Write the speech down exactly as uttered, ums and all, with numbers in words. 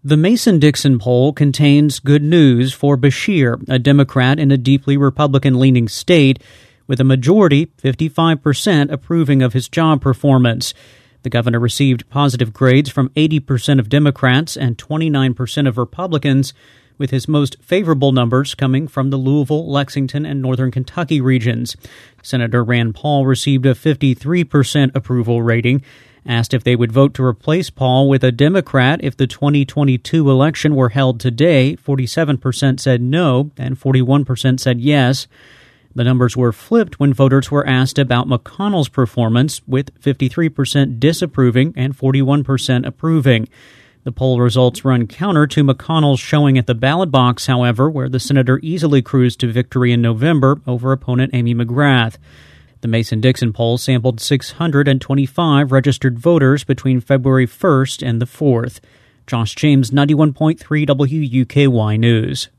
The Mason-Dixon poll contains good news for Beshear, a Democrat in a deeply Republican-leaning state, with a majority, fifty-five percent, approving of his job performance. The governor received positive grades from eighty percent of Democrats and twenty-nine percent of Republicans, with his most favorable numbers coming from the Louisville, Lexington, and Northern Kentucky regions. Senator Rand Paul received a fifty-three percent approval rating. Asked if they would vote to replace Paul with a Democrat if the twenty twenty-two election were held today, forty-seven percent said no and forty-one percent said yes. The numbers were flipped when voters were asked about McConnell's performance, with fifty-three percent disapproving and forty-one percent approving. The poll results run counter to McConnell's showing at the ballot box, however, where the senator easily cruised to victory in November over opponent Amy McGrath. The Mason-Dixon poll sampled six hundred twenty-five registered voters between February first and the fourth. Josh James, ninety-one point three W U K Y News.